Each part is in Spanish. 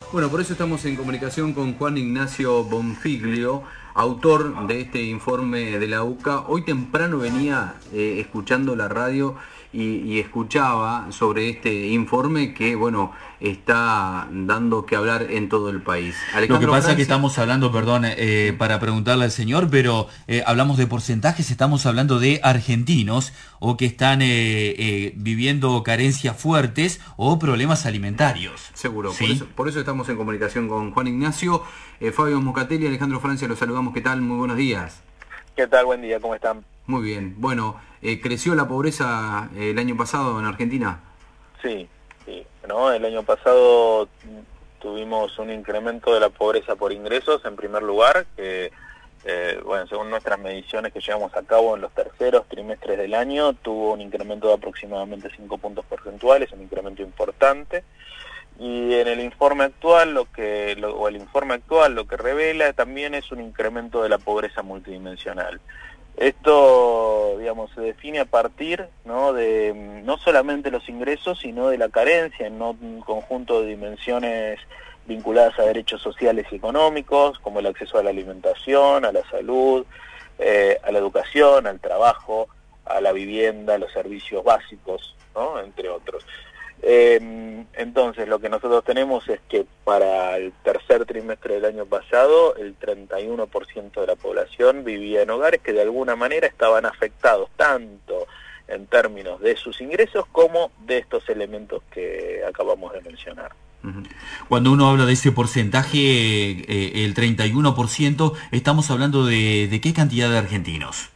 Bueno, por eso estamos en comunicación con Juan Ignacio Bonfiglio, autor de este informe de la UCA. Hoy temprano venía escuchando la radio y escuchaba sobre este informe que, bueno, está dando que hablar en todo el país. Lo que Alejandro pasa es que Francia. estamos hablando, perdón, para preguntarle al señor, pero hablamos de porcentajes, estamos hablando de argentinos o que están viviendo carencias fuertes o problemas alimentarios. Seguro, ¿Sí? por eso estamos en comunicación con Juan Ignacio. Fabio Moscatelli, Alejandro Francia, los saludamos. ¿Qué tal? Muy buenos días. ¿Qué tal? Buen día, ¿cómo están? Muy bien. Bueno, ¿creció la pobreza el año pasado en Argentina? Sí, sí. ¿No? El año pasado tuvimos un incremento de la pobreza por ingresos, en primer lugar, que, bueno, según nuestras mediciones que llevamos a cabo en los terceros trimestres del año, tuvo un incremento de aproximadamente 5 puntos porcentuales, un incremento importante. Y en el informe actual, lo que revela también es un incremento de la pobreza multidimensional. Esto, digamos, se define a partir, ¿no?, de no solamente los ingresos, sino de la carencia en un conjunto de dimensiones vinculadas a derechos sociales y económicos, como el acceso a la alimentación, a la salud, a la educación, al trabajo, a la vivienda, a los servicios básicos, ¿no?, entre otros. Entonces, lo que nosotros tenemos es que para el tercer trimestre del año pasado, el 31% de la población vivía en hogares que de alguna manera estaban afectados tanto en términos de sus ingresos como de estos elementos que acabamos de mencionar. Cuando uno habla de ese porcentaje, el 31%, estamos hablando de qué cantidad de argentinos.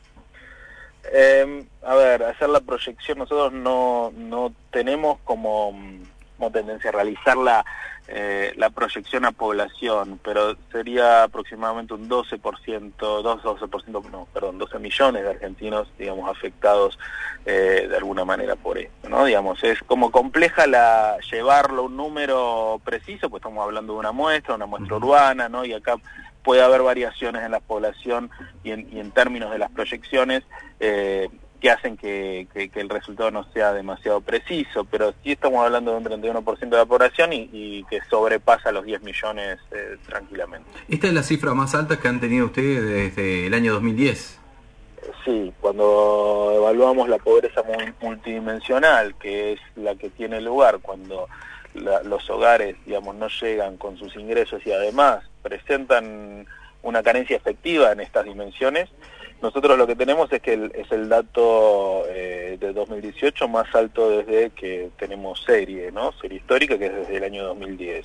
A ver, hacer la proyección, nosotros no tenemos como tendencia a realizar la proyección a población, pero sería aproximadamente un 12 millones de argentinos, digamos, afectados de alguna manera por esto, ¿no? Digamos, es como compleja llevarlo a un número preciso, pues estamos hablando de una muestra urbana, ¿no? Y acá puede haber variaciones en la población y en términos de las proyecciones que hacen que el resultado no sea demasiado preciso, pero sí estamos hablando de un 31% de la población y que sobrepasa los 10 millones tranquilamente. Esta es la cifra más alta que han tenido ustedes desde el año 2010. Sí, cuando evaluamos la pobreza multidimensional, que es la que tiene lugar cuando los hogares, digamos, no llegan con sus ingresos y además presentan una carencia efectiva en estas dimensiones, nosotros lo que tenemos es que es el dato de 2018 más alto desde que tenemos serie, ¿no? Serie histórica, que es desde el año 2010.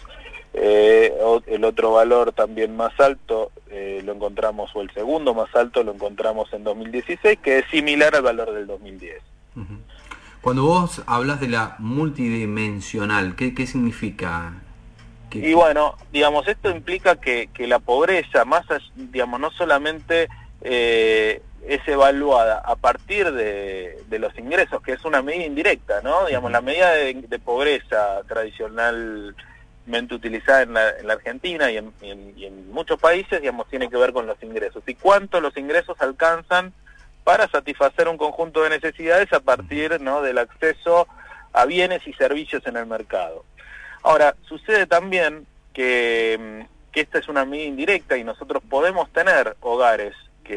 El otro valor también más alto lo encontramos, o el segundo más alto lo encontramos en 2016, que es similar al valor del 2010. Uh-huh. Cuando vos hablas de la multidimensional, ¿qué significa? Y bueno, digamos, esto implica que la pobreza, digamos, no solamente es evaluada a partir de los ingresos, que es una medida indirecta, ¿no? Digamos, la medida de pobreza tradicionalmente utilizada en la Argentina y en muchos países, digamos, tiene que ver con los ingresos. ¿Y cuánto los ingresos alcanzan para satisfacer un conjunto de necesidades a partir, ¿no?, del acceso a bienes y servicios en el mercado? Ahora, sucede también que esta es una medida indirecta y nosotros podemos tener hogares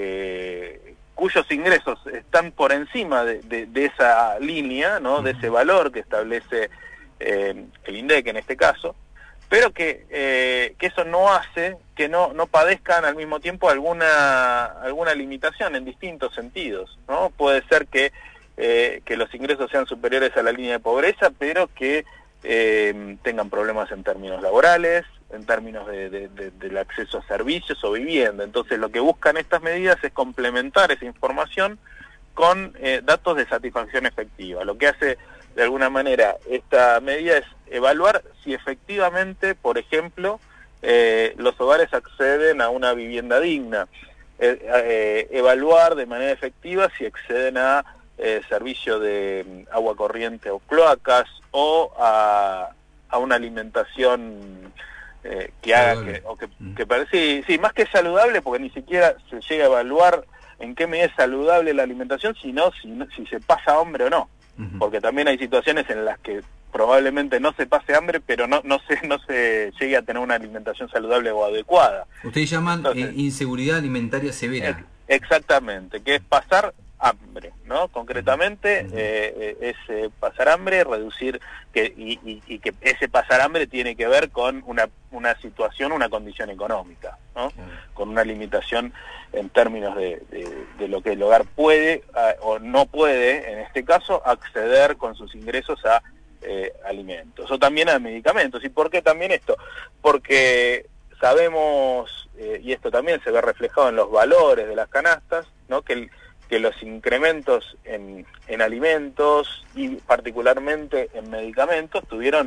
cuyos ingresos están por encima de esa línea, ¿no?, de ese valor que establece el INDEC en este caso, pero que eso no hace que no padezcan al mismo tiempo alguna limitación en distintos sentidos, ¿no? Puede ser que los ingresos sean superiores a la línea de pobreza, pero que tengan problemas en términos laborales, en términos del acceso a servicios o vivienda. Entonces lo que buscan estas medidas es complementar esa información con datos de satisfacción efectiva. Lo que hace de alguna manera esta medida es evaluar si efectivamente, por ejemplo, los hogares acceden a una vivienda digna, evaluar de manera efectiva si acceden a servicio de agua corriente o cloacas o a una alimentación que haga que parece, sí, más que saludable, porque ni siquiera se llega a evaluar en qué medida es saludable la alimentación, sino si se pasa hambre o no, porque también hay situaciones en las que probablemente no se pase hambre, pero no se llegue a tener una alimentación saludable o adecuada. Ustedes llaman Entonces, inseguridad alimentaria severa. Exactamente, que es pasar hambre, ¿no? Concretamente es pasar hambre, reducir, y que ese pasar hambre tiene que ver con una situación, una condición económica, ¿no? Con una limitación en términos de lo que el hogar puede o no puede, en este caso, acceder con sus ingresos a alimentos, o también a medicamentos. ¿Y por qué también esto? Porque sabemos, y esto también se ve reflejado en los valores de las canastas, ¿no? Que los incrementos en alimentos y particularmente en medicamentos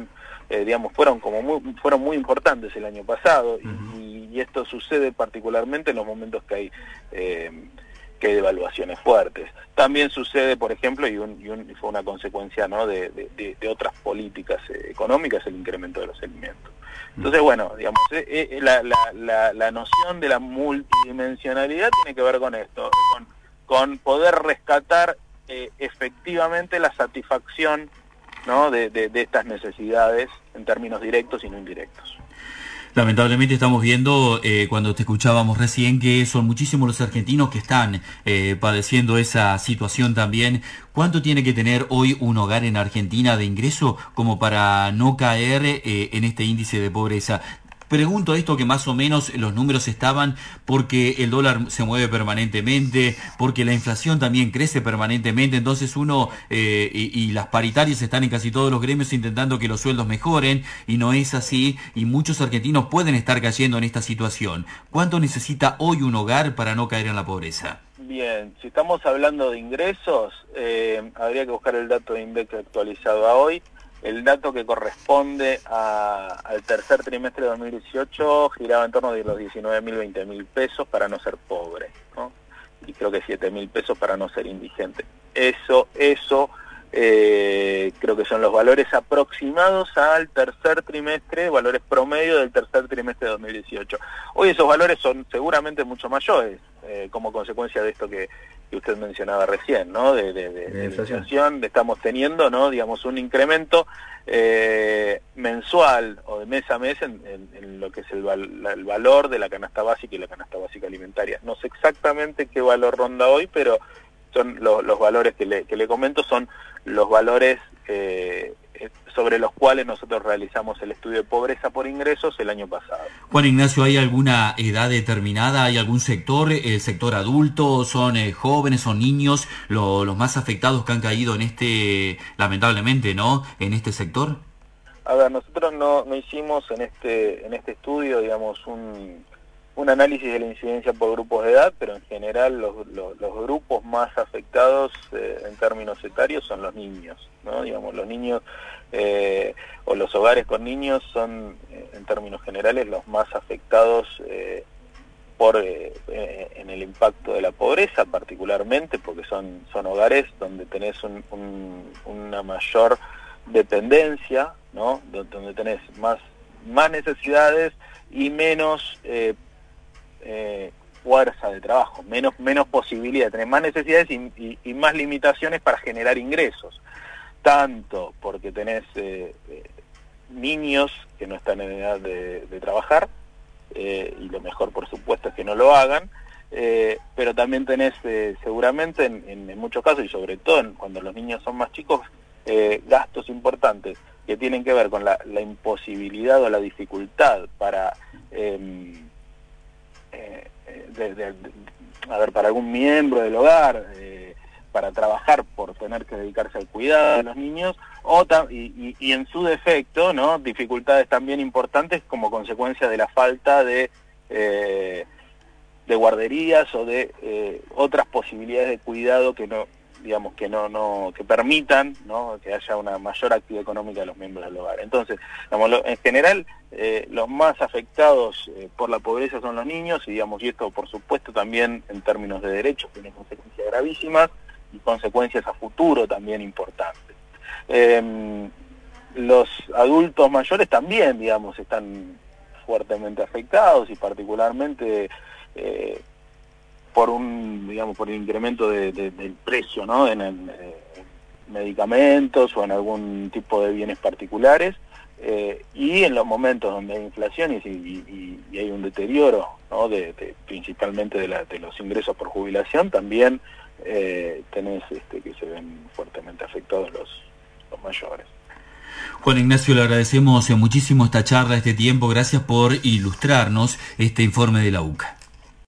fueron muy importantes el año pasado. Y esto sucede particularmente en los momentos que hay devaluaciones fuertes. También sucede, por ejemplo, y fue una consecuencia, ¿no?, de otras políticas económicas, el incremento de los alimentos. Entonces, bueno, digamos, la noción de la multidimensionalidad tiene que ver con esto, con poder rescatar efectivamente la satisfacción, ¿no?, de estas necesidades en términos directos y no indirectos. Lamentablemente estamos viendo, cuando te escuchábamos recién, que son muchísimos los argentinos que están padeciendo esa situación también. ¿Cuánto tiene que tener hoy un hogar en Argentina de ingreso como para no caer en este índice de pobreza? Pregunto esto, que más o menos los números estaban porque el dólar se mueve permanentemente, porque la inflación también crece permanentemente, entonces uno y las paritarias están en casi todos los gremios intentando que los sueldos mejoren, y no es así, y muchos argentinos pueden estar cayendo en esta situación. ¿Cuánto necesita hoy un hogar para no caer en la pobreza? Bien, si estamos hablando de ingresos, habría que buscar el dato de INDEC actualizado a hoy. El dato que corresponde al tercer trimestre de 2018 giraba en torno de los 19.000, 20.000 pesos para no ser pobre, ¿no? Y creo que 7.000 pesos para no ser indigente. Eso creo que son los valores aproximados al tercer trimestre, valores promedio del tercer trimestre de 2018. Hoy esos valores son seguramente mucho mayores, como consecuencia de esto que usted mencionaba recién, ¿no? De la inflación, estamos teniendo, ¿no?, digamos, un incremento mensual o de mes a mes en lo que es el valor de la canasta básica y la canasta básica alimentaria. No sé exactamente qué valor ronda hoy, pero son los valores que le comento, son los valores sobre los cuales nosotros realizamos el estudio de pobreza por ingresos el año pasado. Juan Ignacio, ¿hay alguna edad determinada? ¿Hay algún sector? ¿El sector adulto? ¿Son jóvenes? ¿Son niños los más afectados que han caído en lamentablemente, ¿no?, en este sector? A ver, nosotros no hicimos en este estudio, digamos, un análisis de la incidencia por grupos de edad, pero en general los grupos más afectados en términos etarios son los niños, ¿no? Digamos, los niños o los hogares con niños son, en términos generales, los más afectados en el impacto de la pobreza, particularmente porque son hogares donde tenés una mayor dependencia, ¿no?, donde tenés más necesidades y menos fuerza de trabajo, menos posibilidad, tenés más necesidades y más limitaciones para generar ingresos, tanto porque tenés niños que no están en edad de trabajar, y lo mejor por supuesto es que no lo hagan, pero también tenés seguramente en muchos casos, y sobre todo cuando los niños son más chicos, gastos importantes que tienen que ver con la imposibilidad o la dificultad para para algún miembro del hogar para trabajar por tener que dedicarse al cuidado de los niños, y en su defecto, ¿no?, dificultades también importantes como consecuencia de la falta de guarderías o de otras posibilidades de cuidado que que permitan, ¿no?, que haya una mayor actividad económica de los miembros del hogar. Entonces, en general, los más afectados por la pobreza son los niños, y esto por supuesto también en términos de derechos tiene consecuencias gravísimas y consecuencias a futuro también importantes. Los adultos mayores también, están fuertemente afectados, y particularmente por el incremento del precio, ¿no?, medicamentos o en algún tipo de bienes particulares, y en los momentos donde hay inflación y hay un deterioro, ¿no? Principalmente de los ingresos por jubilación, también tenés que se ven fuertemente afectados los mayores. Juan Ignacio, le agradecemos muchísimo esta charla, este tiempo. Gracias por ilustrarnos este informe de la UCA.